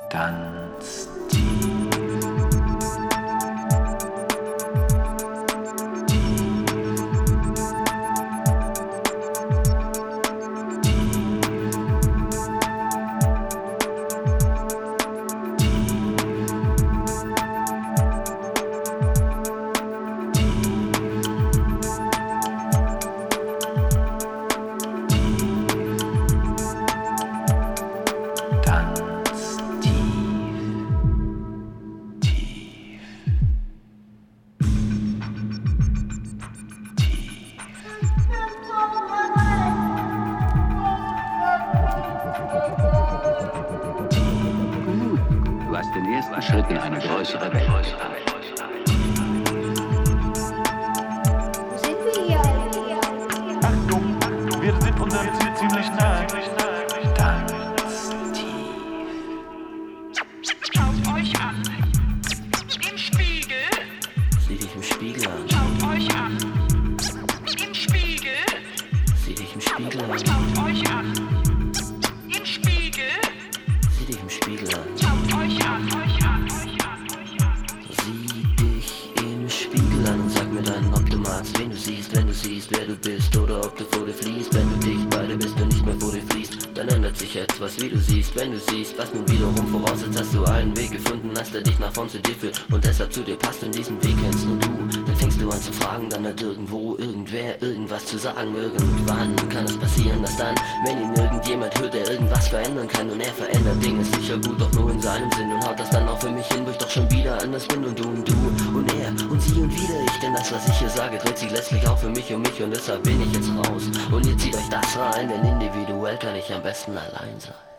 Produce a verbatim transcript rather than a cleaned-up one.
Ganz tief. Den ersten Schritt in eine größere Welt. Wo sind wir hier? Achtung, wir sind unserem Ziel ziemlich nahe. Ganz tief. Schaut euch an. Im Spiegel. Sieh dich im Spiegel an. Schaut euch an. Im Spiegel. Sieh dich im Spiegel an. Schaut euch an. Im Spiegel. Sieh dich im Spiegel an. Schaut euch an. Euch an. Euch an. Euch an. Sieh dich im Spiegel an und sag mir dann, ob du magst, wen du siehst, wenn du siehst, wer du bist, oder ob du vor dir fließt. Wenn du dicht bei dir bist und nicht mehr vor dir fließt, dann ändert sich etwas, wie du siehst. Wenn du siehst, was nun wiederum voraussetzt, hast du einen Weg gefunden, hast der dich nach vorn zu dir führt und deshalb zu dir passt und diesen Weg kennst nur du. Dann fängst du an zu fragen, dann hat irgendwo irgendwer irgendwas zu sagen. Irgendwann kann es passieren, dass dann, wenn ihn irgendjemand hört, der irgendwas verändern kann und er verändert Dinge sicher gut, doch nur in seinem Sinn und haut das dann auch für mich hin, wo ich doch schon wieder anders bin und du und du und er und sie und wieder ich, denn das, was ich hier sage, dreht sich letztlich auch für mich um mich und deshalb bin ich jetzt raus und ihr zieht euch das rein, denn individuell kann ich am besten allein sein.